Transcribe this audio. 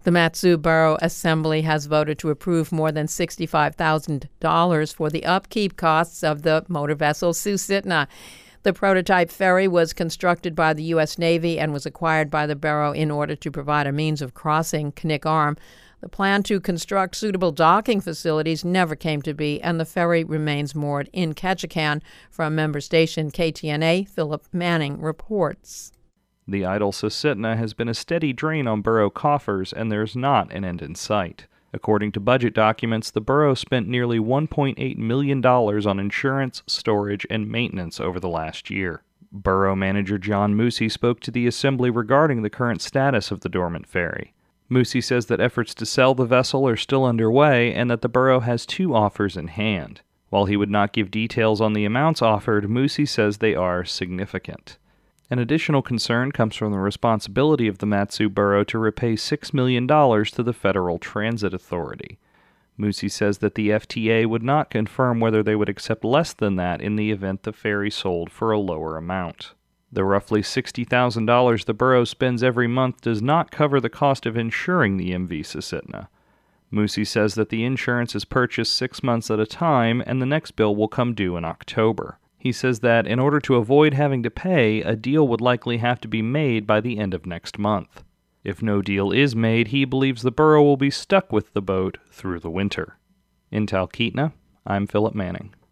The Mat-Su Borough Assembly has voted to approve more than $65,000 for the upkeep costs of the motor vessel Susitna. The prototype ferry was constructed by the U.S. Navy and was acquired by the borough in order to provide a means of crossing Knik Arm. The plan to construct suitable docking facilities never came to be, and the ferry remains moored in Ketchikan. From member station KTNA, Philip Manning reports. The idle Susitna has been a steady drain on borough coffers, and there's not an end in sight. According to budget documents, the borough spent nearly $1.8 million on insurance, storage, and maintenance over the last year. Borough manager John Moosey spoke to the Assembly regarding the current status of the dormant ferry. Moosey says that efforts to sell the vessel are still underway and that the borough has 2 offers in hand. While he would not give details on the amounts offered, Moosey says they are significant. An additional concern comes from the responsibility of the Mat-Su Borough to repay $6 million to the Federal Transit Authority. Moosey says that the FTA would not confirm whether they would accept less than that in the event the ferry sold for a lower amount. The roughly $60,000 the borough spends every month does not cover the cost of insuring the MV Susitna. Moosey says that the insurance is purchased 6 months at a time and the next bill will come due in October. He says that in order to avoid having to pay, a deal would likely have to be made by the end of next month. If no deal is made, he believes the borough will be stuck with the boat through the winter. In Talkeetna, I'm Philip Manning.